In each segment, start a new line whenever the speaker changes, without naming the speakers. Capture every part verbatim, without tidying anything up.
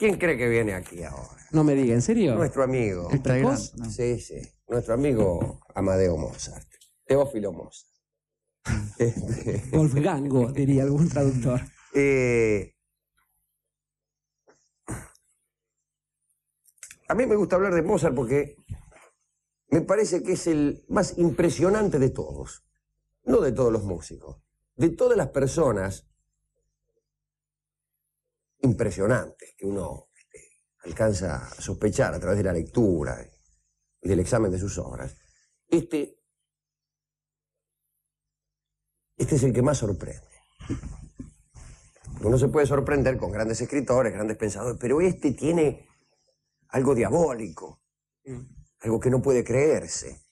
¿Quién cree que viene aquí ahora?
No me diga, ¿en serio?
Nuestro amigo.
¿El precoz?
No.
Sí, sí. Nuestro amigo Amadeo Mozart. Teófilo Mozart. Este,
Wolfgango, diría algún traductor.
eh, a mí me gusta hablar de Mozart porque me parece que es el más impresionante de todos. No de todos los músicos. De todas las personas impresionantes que uno este, alcanza a sospechar a través de la lectura y del examen de sus obras. Este, este es el que más sorprende. Uno se puede sorprender con grandes escritores, grandes pensadores, pero este tiene algo diabólico, algo que no puede creerse.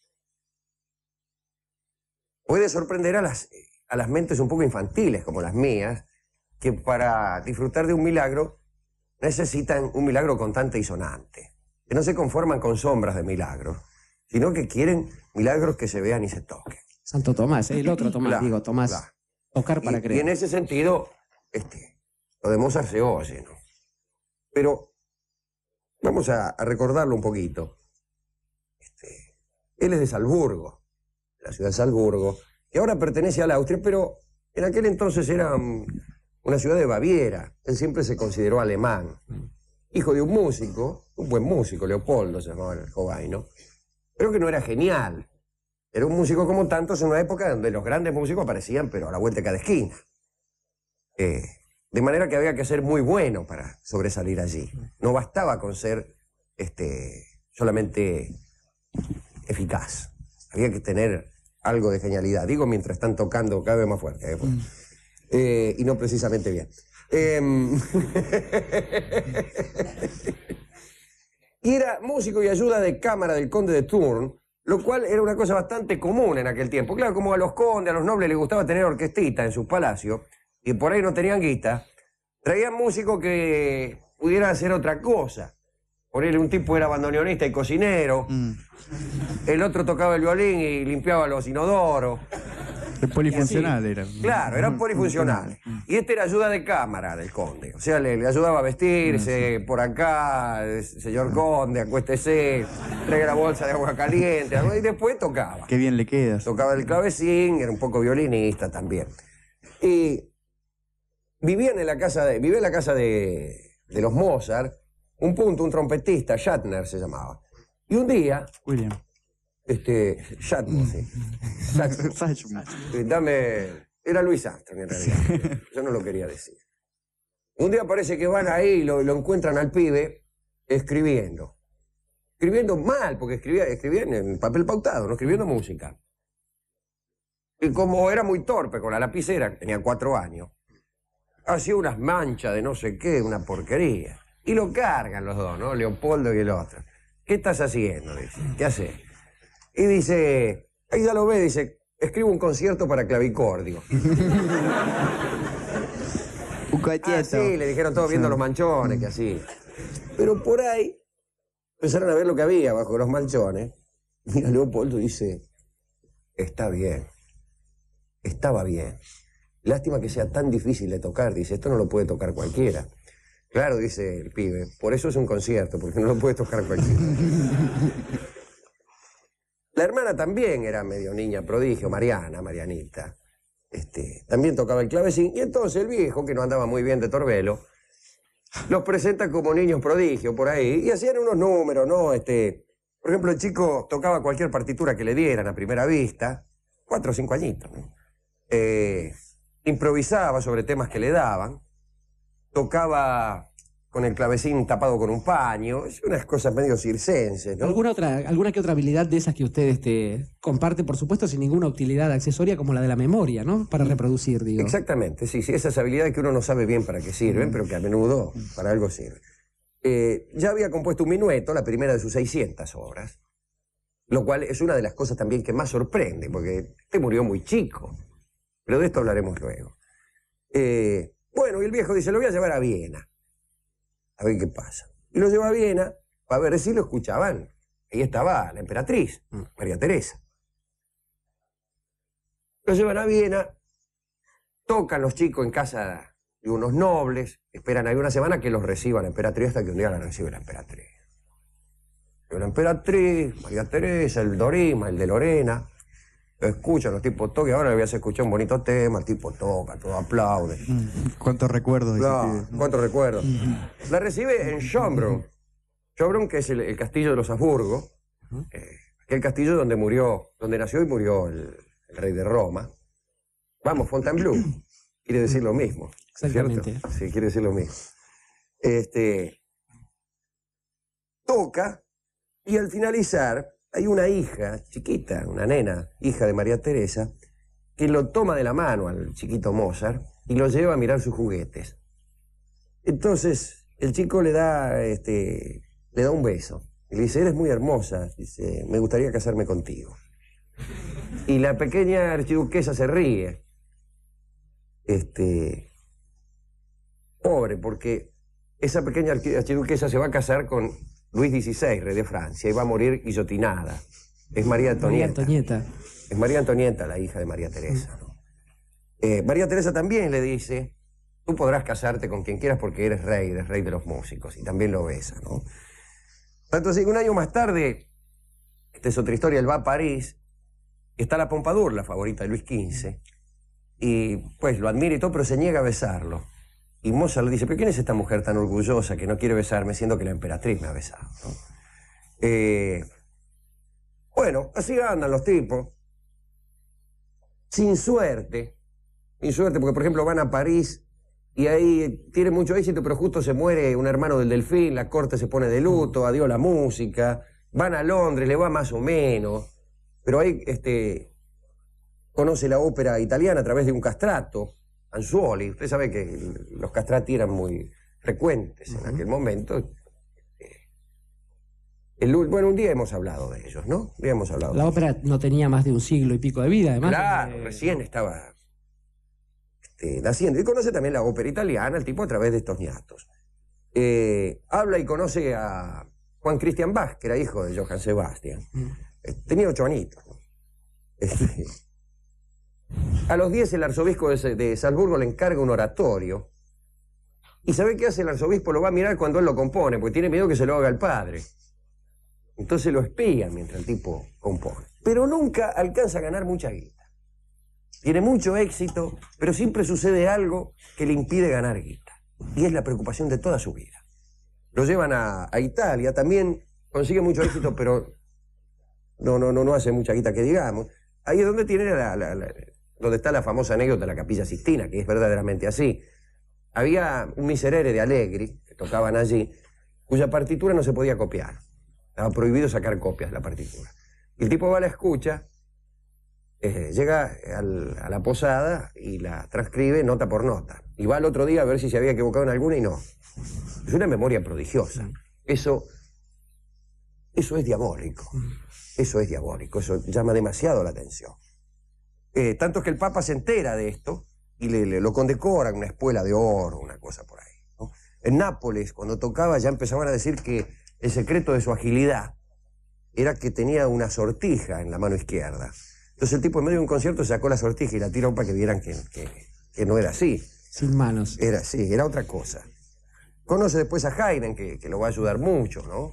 Puede sorprender a las, a las mentes un poco infantiles, como las mías, que para disfrutar de un milagro necesitan un milagro contante y sonante, que no se conforman con sombras de milagros, sino que quieren milagros que se vean y se toquen.
Santo Tomás, el otro Tomás,
Claro,
digo, Tomás.
claro.
Tocar para
Y,
creer.
y en ese sentido, este, lo de Mozart se oye, ¿no? Pero vamos a, a recordarlo un poquito. Este, él es de Salzburgo, la ciudad de Salzburgo, que ahora pertenece a la Austria, pero en aquel entonces era um, una ciudad de Baviera. Él siempre se consideró alemán. Hijo de un músico, un buen músico, Leopoldo se llamaba el jovaino, pero que no era genial. Era un músico como tantos en una época donde los grandes músicos aparecían, pero a la vuelta de cada esquina. Eh, de manera que había que ser muy bueno para sobresalir allí. No bastaba con ser este, solamente eficaz. Había que tener algo de genialidad. Digo mientras están tocando cada vez más fuerte. ¿eh? Eh, y no precisamente bien. Eh, y era músico y ayuda de cámara del conde de Thurn, lo cual era una cosa bastante común en aquel tiempo. Claro, como a los condes, a los nobles les gustaba tener orquestita en sus palacios, y por ahí no tenían guita, traían músicos que pudieran hacer otra cosa. Por él un tipo era bandoneonista y cocinero, mm. el otro tocaba el violín y limpiaba los inodoros.
El polifuncional era.
Claro, eran polifuncionales. Y este era ayuda de cámara del conde. O sea, le, le ayudaba a vestirse, sí. por acá, señor conde, acuéstese, traiga la bolsa de agua caliente, y después tocaba.
Qué bien le queda.
Tocaba el clavecín, era un poco violinista también. Y vivían en la casa de, vivía en la casa de, de los Mozart, un punto, un trompetista, Shatner se llamaba. Y un día...
William.
Este, Shatner, sí. Shatner. Dame... Era Louis Armstrong en realidad. Yo no lo quería decir. Un día parece que van ahí y lo, lo encuentran al pibe escribiendo. Escribiendo mal, porque escribía, escribía en papel pautado, no escribiendo música. Y como era muy torpe con la lapicera, tenía cuatro años, hacía unas manchas de no sé qué, una porquería. Y lo cargan los dos, ¿no? Leopoldo y el otro. ¿Qué estás haciendo? Dice. ¿Qué haces? Y dice, ahí ya lo ve, dice, escribo un concierto para clavicordio.
Un cachito.
Ah, sí, le dijeron todos viendo los manchones, que así. Pero por ahí empezaron a ver lo que había bajo los manchones. Mira, Leopoldo dice, está bien, estaba bien. Lástima que sea tan difícil de tocar, dice, esto no lo puede tocar cualquiera. Claro, dice el pibe, por eso es un concierto, porque no lo puede tocar cualquiera. La hermana también era medio niña prodigio, Mariana, Marianita. Este, también tocaba el clavecín, y entonces el viejo, que no andaba muy bien de Torbelo, los presenta como niños prodigio por ahí, y hacían unos números, ¿no? Este, por ejemplo, el chico tocaba cualquier partitura que le dieran a primera vista, cuatro o cinco añitos, ¿no? Eh, improvisaba sobre temas que le daban, tocaba con el clavecín tapado con un paño, es unas cosas medio circenses, ¿no?
¿Alguna otra, alguna que otra habilidad de esas que usted este, comparte, por supuesto, sin ninguna utilidad accesoria, como la de la memoria, ¿no? Para reproducir, digo.
Exactamente, sí, sí, esas habilidades que uno no sabe bien para qué sirven, pero que a menudo para algo sirven. Eh, ya había compuesto un minueto, la primera de sus seiscientas obras, lo cual es una de las cosas también que más sorprende, porque este murió muy chico, pero de esto hablaremos luego. Eh, bueno, y el viejo dice, lo voy a llevar a Viena, a ver qué pasa. Y lo lleva a Viena para ver si lo escuchaban. Ahí estaba la emperatriz, María Teresa. Lo llevan a Viena, tocan los chicos en casa y unos nobles esperan ahí una semana que los reciba la emperatriz hasta que un día la recibe la emperatriz. La emperatriz, María Teresa, el Dorima, el de Lorena, lo escuchan, los tipos tocan, ahora le voy a hacer escuchar un bonito tema, el tipo toca, todo aplaude.
¿Cuántos recuerdos? de ese
Claro,
pibe?
¿cuántos recuerdos? La recibe en Schönbrunn. Schönbrunn, que es el, el castillo de los Habsburgo, eh, aquel castillo donde murió, donde nació y murió el, el rey de Roma. Vamos, Fontainebleau, quiere decir lo mismo, ¿cierto?
Exactamente.
Sí, quiere decir lo mismo. Este, toca, y al finalizar hay una hija chiquita, una nena, hija de María Teresa, que lo toma de la mano al chiquito Mozart y lo lleva a mirar sus juguetes. Entonces el chico le da, este, le da un beso y le dice, eres muy hermosa, dice, me gustaría casarme contigo. Y la pequeña archiduquesa se ríe. Este, pobre, porque esa pequeña archiduquesa se va a casar con Luis dieciséis, rey de Francia, y va a morir guillotinada. Es María Antonieta.
María Antonieta.
Es María Antonieta, la hija de María Teresa, ¿no? Eh, María Teresa también le dice, tú podrás casarte con quien quieras porque eres rey, eres rey de los músicos, y también lo besa, ¿no? Tanto así que un año más tarde, esta es otra historia, él va a París, está la Pompadour, la favorita de Luis quince, y pues lo admira y todo, pero se niega a besarlo. Y Mozart le dice, pero ¿quién es esta mujer tan orgullosa que no quiere besarme, siendo que la emperatriz me ha besado, ¿no? Eh, bueno, así andan los tipos, sin suerte, sin suerte, porque por ejemplo van a París y ahí tiene mucho éxito, pero justo se muere un hermano del Delfín, la corte se pone de luto, adiós la música, van a Londres, le va más o menos, pero ahí este, conoce la ópera italiana a través de un castrato, Anzuoli. Usted sabe que los castrati eran muy frecuentes en aquel momento. El, bueno, un día hemos hablado de ellos, ¿no? Un día hemos hablado
La
de
ópera no tenía más de un siglo y pico de vida, además.
Claro,
eh,
recién estaba este, naciendo. Y conoce también la ópera italiana, el tipo a través de estos ñatos. Eh, habla y conoce a Juan Christian Bach, que era hijo de Johann Sebastian. Eh, tenía ocho añitos, ¿no? Este, a los diez el arzobispo de, de Salzburgo le encarga un oratorio. ¿Y sabe qué hace el arzobispo? Lo va a mirar cuando él lo compone, porque tiene miedo que se lo haga el padre. Entonces lo espía mientras el tipo compone. Pero nunca alcanza a ganar mucha guita. Tiene mucho éxito, pero siempre sucede algo que le impide ganar guita. Y es la preocupación de toda su vida. Lo llevan a, a Italia, también consigue mucho éxito, pero no, no, no, no hace mucha guita que digamos. Ahí es donde tiene la, la, la, donde está la famosa anécdota de la Capilla Sixtina, que es verdaderamente así. Había un miserere de Allegri, que tocaban allí, cuya partitura no se podía copiar. Estaba prohibido sacar copias de la partitura. Y el tipo va a la escucha, eh, llega al, a la posada y la transcribe nota por nota. Y va al otro día a ver si se había equivocado en alguna y no. Es una memoria prodigiosa. Eso, eso es diabólico. Eso es diabólico. Eso llama demasiado la atención. Eh, tanto es que el Papa se entera de esto y le, le lo condecoran, una espuela de oro, una cosa por ahí, ¿no? En Nápoles, cuando tocaba, ya empezaban a decir que el secreto de su agilidad era que tenía una sortija en la mano izquierda. Entonces el tipo en medio de un concierto sacó la sortija y la tiró para que vieran que, que, que no era así.
Sin manos.
Era así, era otra cosa. Conoce después a Haydn, que, que lo va a ayudar mucho, ¿no?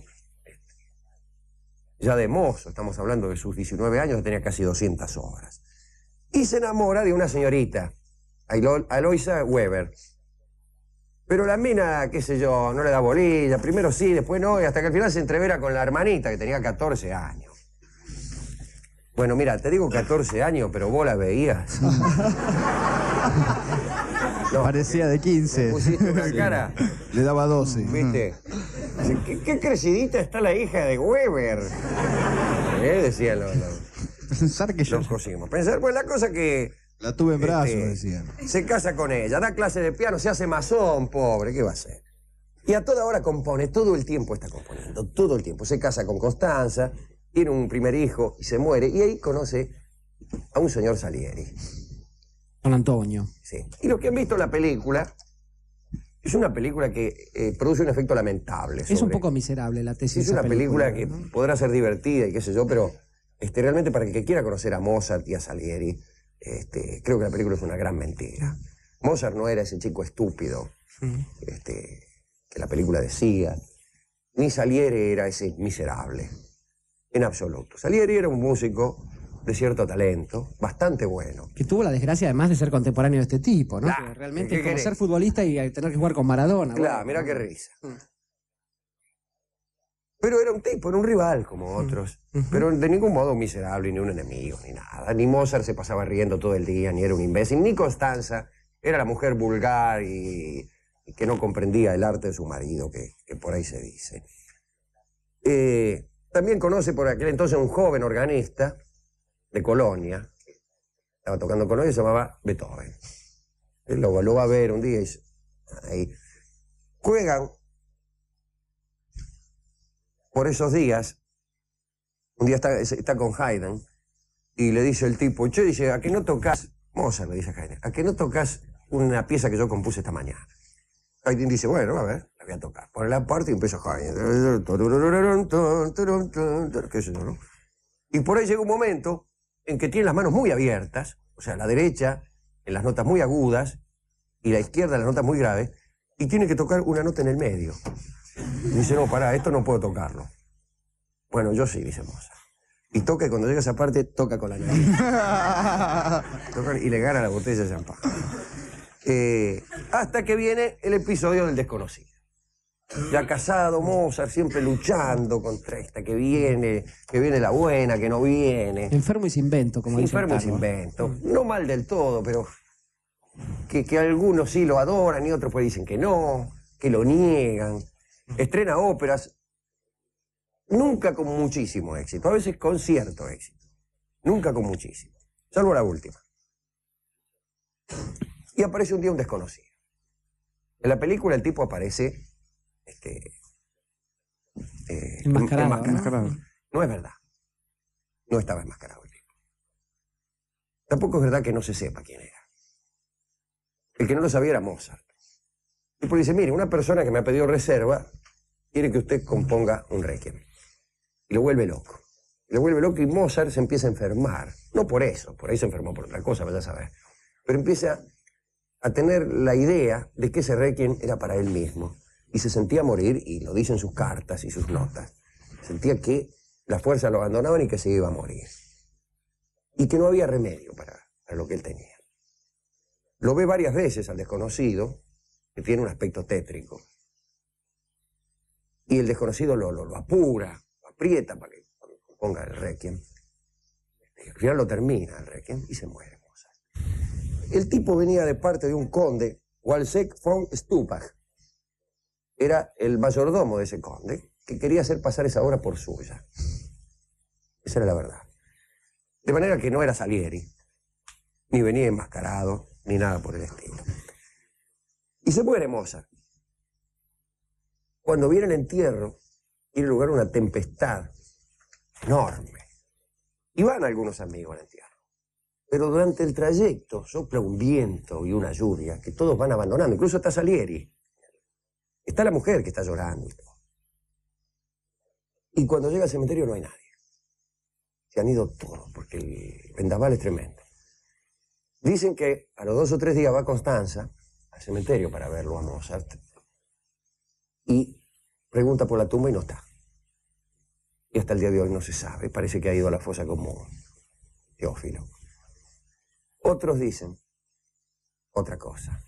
Ya de mozo, estamos hablando de sus diecinueve años, tenía casi doscientas obras. Y se enamora de una señorita, Aloysia Weber. Pero la mina, qué sé yo, no le da bolilla, primero sí, después no, y hasta que al final se entrevera con la hermanita, que tenía catorce años. Bueno, mira, te digo catorce años, pero vos la veías. No,
Parecía de quince.
pusiste una cara,
Le daba doce.
¿viste? Dice, ¿Qué, qué crecidita está la hija de Weber? ¿Eh? Decían los, los,
Pensar que yo.
los cosimos. Pensar, pues la cosa que...
La tuve en brazos,
Este,
decían.
Se casa con ella, da clase de piano, se hace masón, pobre, ¿qué va a hacer? Y a toda hora compone, todo el tiempo está componiendo, todo el tiempo. Se casa con Constanza, tiene un primer hijo y se muere, y ahí conoce a un señor Salieri.
Don Antonio.
Sí. Y los que han visto la película, es una película que eh, produce un efecto lamentable.
Es un
sobre-
poco miserable la tesis.
Es
de esa
una película, que
¿no?
podrá ser divertida y qué sé yo, pero este, realmente para el que quiera conocer a Mozart y a Salieri, este, creo que la película es una gran mentira. Mozart no era ese chico estúpido este, que la película decía, ni Salieri era ese miserable, en absoluto. Salieri era un músico de cierto talento, bastante bueno.
Que tuvo la desgracia además de ser contemporáneo de este tipo, ¿no?
Claro,
Que realmente
¿qué
es como
querés?
ser futbolista y tener que jugar con Maradona.
Claro,
bueno,
mira
¿no?
qué risa. Pero era un tipo, era un rival como otros.
Ujú.
Pero de ningún modo un miserable, ni un enemigo, ni nada. Ni Mozart se pasaba riendo todo el día, ni era un imbécil. Ni Constanza era la mujer vulgar y, y que no comprendía el arte de su marido, que, que por ahí se dice. Eh, también conoce por aquel entonces un joven organista de Colonia. Estaba tocando Colonia y se llamaba Beethoven. Él lo, lo va a ver un día y dice, ahí. Juegan por esos días. Un día está, está con Haydn y le dice el tipo, che, dice, ¿a qué no tocas? Mozart le dice a Haydn, ¿a qué no tocas una pieza que yo compuse esta mañana? Haydn dice, bueno, a ver, la voy a tocar. Pone la parte y empieza Haydn. ¿Qué es eso, no? Y por ahí llega un momento en que tiene las manos muy abiertas, o sea, la derecha en las notas muy agudas y la izquierda en las notas muy graves, y tiene que tocar una nota en el medio. Y dice, no, pará, esto no puedo tocarlo. Bueno, yo sí, dice Mozart. Y toca, y cuando llega a esa parte, toca con la nariz. Toca y le gana la botella de champán. Eh, hasta que viene el episodio del desconocido. Ya casado, Mozart, siempre luchando contra esta que viene, que viene la buena, que no viene.
Enfermo y sin invento, como dice el
Enfermo y sin
tango.
invento. No mal del todo, pero que, que algunos sí lo adoran y otros pues dicen que no, que lo niegan. Estrena óperas, nunca con muchísimo éxito, a veces con cierto éxito. Nunca con muchísimo, salvo la última. Y aparece un día un desconocido. En la película el tipo aparece este, eh,
Enmascarado,
enmascarado.
Enmascarado.
No es verdad. No estaba enmascarado el tipo. Tampoco es verdad que no se sepa quién era. El que no lo sabía era Mozart. Y pues dice, mire, una persona que me ha pedido reserva quiere que usted componga un requiem. Y lo vuelve loco. Y lo vuelve loco y Mozart se empieza a enfermar. No por eso, por ahí se enfermó por otra cosa, vaya a saber. Pero empieza a tener la idea de que ese requiem era para él mismo. Y se sentía morir, y lo dice en sus cartas y sus notas. Sentía que las fuerzas lo abandonaban y que se iba a morir. Y que no había remedio para, para lo que él tenía. Lo ve varias veces al desconocido, que tiene un aspecto tétrico. Y el desconocido lo, lo, lo apura, lo aprieta para que ponga el requiem. Y al final lo termina el requiem y se muere Mozart. El tipo venía de parte de un conde, Walsegg von Stupach. Era el mayordomo de ese conde, que quería hacer pasar esa obra por suya. Esa era la verdad. De manera que no era Salieri, ni venía enmascarado, ni nada por el estilo. Y se muere Mozart. Cuando viene el entierro, tiene lugar una tempestad enorme. Y van algunos amigos al entierro. Pero durante el trayecto sopla un viento y una lluvia que todos van abandonando. Incluso está Salieri. Está la mujer que está llorando. Y cuando llega al cementerio no hay nadie. Se han ido todos porque el vendaval es tremendo. Dicen que a los dos o tres días va Constanza al cementerio para verlo a Mozart y pregunta por la tumba y no está. Y hasta el día de hoy no se sabe. Parece que ha ido a la fosa común. Teófilo. Otros dicen otra cosa.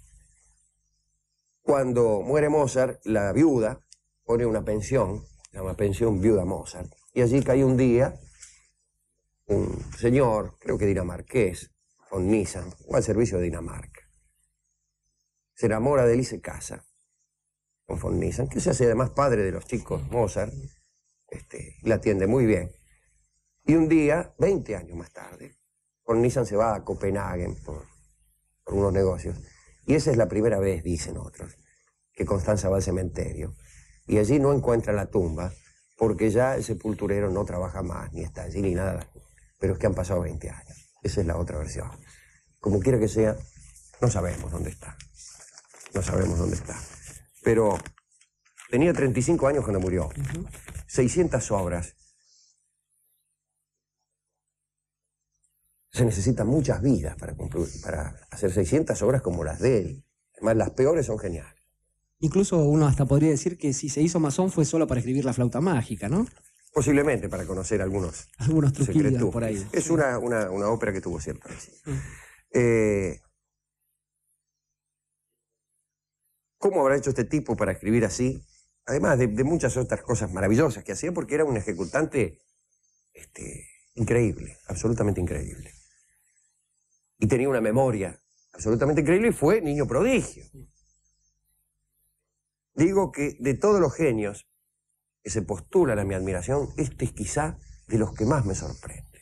Cuando muere Mozart, la viuda pone una pensión, se llama Pensión Viuda Mozart, y allí cae un día un señor, creo que dinamarqués, von Nisan, va al servicio de Dinamarca. Se enamora de él y se casa con von Nisan, que se hace además padre de los chicos Mozart, este, y la atiende muy bien. Y un día, veinte años más tarde, von Nisan se va a Copenhague por, por unos negocios. Y esa es la primera vez, dicen otros, que Constanza va al cementerio. Y allí no encuentra la tumba, porque ya el sepulturero no trabaja más, ni está allí, ni nada. Pero es que han pasado veinte años. Esa es la otra versión. Como quiera que sea, no sabemos dónde está. No sabemos dónde está. Pero tenía treinta y cinco años cuando murió. seiscientas obras. Se necesitan muchas vidas para, concluir, para hacer seiscientas obras como las de él. Además, las peores son geniales.
Incluso uno hasta podría decir que si se hizo masón fue solo para escribir La flauta mágica, ¿no?
Posiblemente para conocer algunos,
algunos truquillos por ahí.
Es
sí.
una, una, una ópera que tuvo cierto éxito.
Mm.
Eh, ¿Cómo habrá hecho este tipo para escribir así? Además de, de muchas otras cosas maravillosas que hacía, porque era un ejecutante este, increíble, absolutamente increíble. Y tenía una memoria absolutamente increíble y fue niño prodigio. Digo que de todos los genios que se postulan a mi admiración, este es quizá de los que más me sorprende.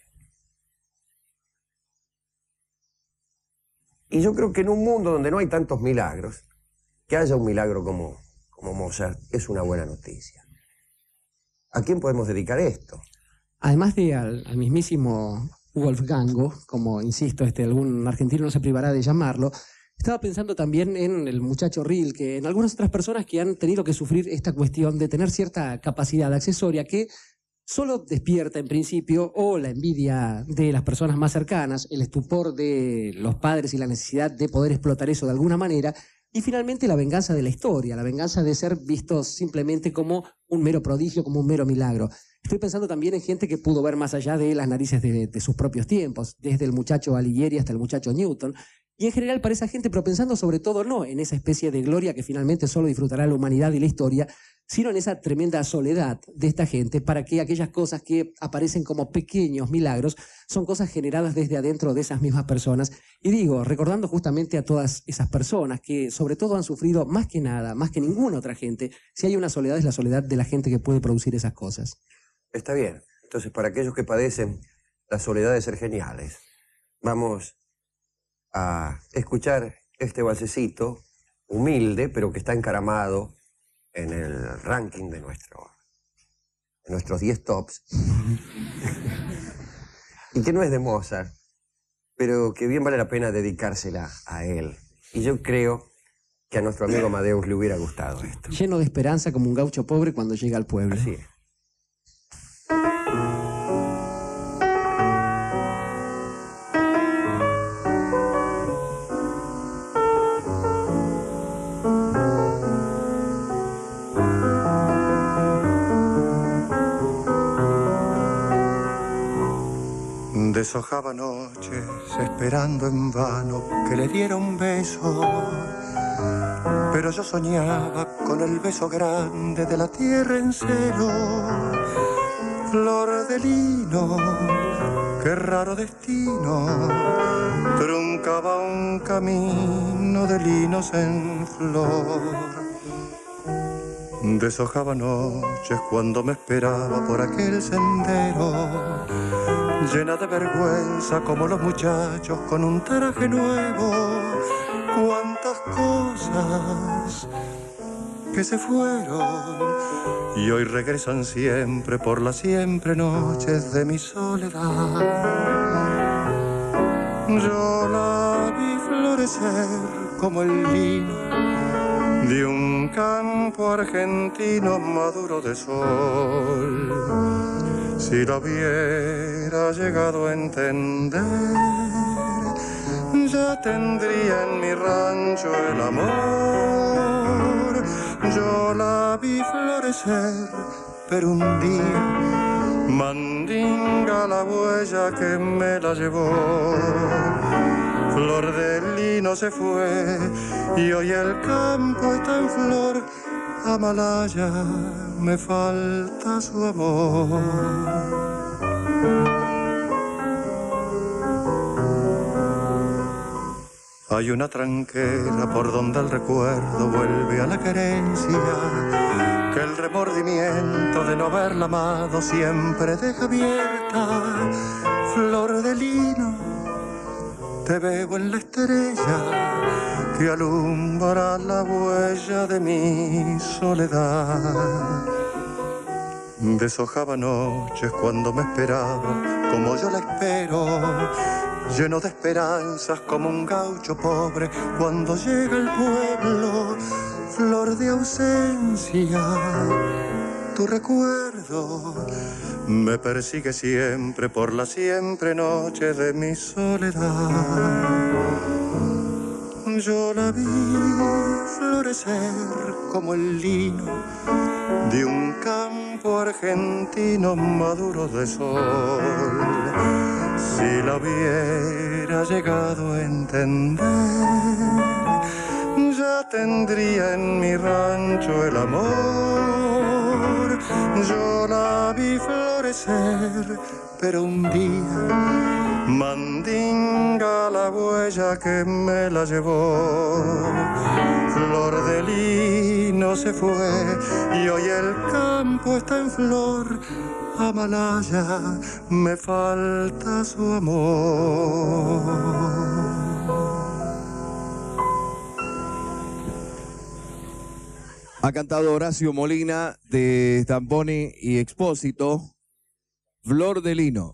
Y yo creo que en un mundo donde no hay tantos milagros, que haya un milagro como, como Mozart es una buena noticia. ¿A quién podemos dedicar esto?
Además de al, al mismísimo Wolfgango, como insisto, este, algún argentino no se privará de llamarlo, estaba pensando también en el muchacho Rilke, en algunas otras personas que han tenido que sufrir esta cuestión de tener cierta capacidad accesoria que solo despierta en principio o la envidia de las personas más cercanas, el estupor de los padres y la necesidad de poder explotar eso de alguna manera, y finalmente la venganza de la historia, la venganza de ser vistos simplemente como un mero prodigio, como un mero milagro. Estoy pensando también en gente que pudo ver más allá de las narices de, de sus propios tiempos, desde el muchacho Alighieri hasta el muchacho Newton, y en general para esa gente, pero pensando sobre todo no en esa especie de gloria que finalmente solo disfrutará la humanidad y la historia, sino en esa tremenda soledad de esta gente para que aquellas cosas que aparecen como pequeños milagros son cosas generadas desde adentro de esas mismas personas. Y digo, recordando justamente a todas esas personas que sobre todo han sufrido más que nada, más que ninguna otra gente, si hay una soledad es la soledad de la gente que puede producir esas cosas.
Está bien. Entonces, para aquellos que padecen la soledad de ser geniales, vamos a escuchar este valsecito humilde, pero que está encaramado en el ranking de, nuestro, de nuestros diez tops, y que no es de Mozart, pero que bien vale la pena dedicársela a él. Y yo creo que a nuestro amigo Amadeus le hubiera gustado esto.
Lleno de esperanza como un gaucho pobre cuando llega al pueblo.
Así es.
Deshojaba noches esperando en vano que le diera un beso, pero yo soñaba con el beso grande de la tierra en celo. Flor de lino, qué raro destino, truncaba un camino de linos en flor. Deshojaba noches cuando me esperaba por aquel sendero, llena de vergüenza como los muchachos con un traje nuevo. Cuántas cosas que se fueron y hoy regresan siempre por las siempre noches de mi soledad. Yo la vi florecer como el lino de un campo argentino maduro de sol. Si lo hubiera llegado a entender, ya tendría en mi rancho el amor. Yo la vi florecer, pero un día mandinga la huella que me la llevó. Flor de lino se fue y hoy el campo está en flor. Amalaya, me falta su amor. Hay una tranquera por donde el recuerdo vuelve a la querencia, que el remordimiento de no haberla amado siempre deja abierta. Flor de lino, te veo en la estrella que alumbra la huella de mi soledad. Deshojaba noches cuando me esperaba, como yo la espero, lleno de esperanzas como un gaucho pobre cuando llega al pueblo. Flor de ausencia, Tu recuerdo me persigue siempre por la siempre noche de mi soledad. Yo la vi florecer como el lino de un campo argentino maduro de sol. Si la hubiera llegado a entender, ya tendría en mi rancho el amor. Yo la vi florecer, pero un día mandinga la huella que me la llevó. Flor de lino se fue y hoy el campo está en flor. Amalaya, me falta su amor.
Ha cantado Horacio Molina de Stamponi y Expósito, Flor de Lino.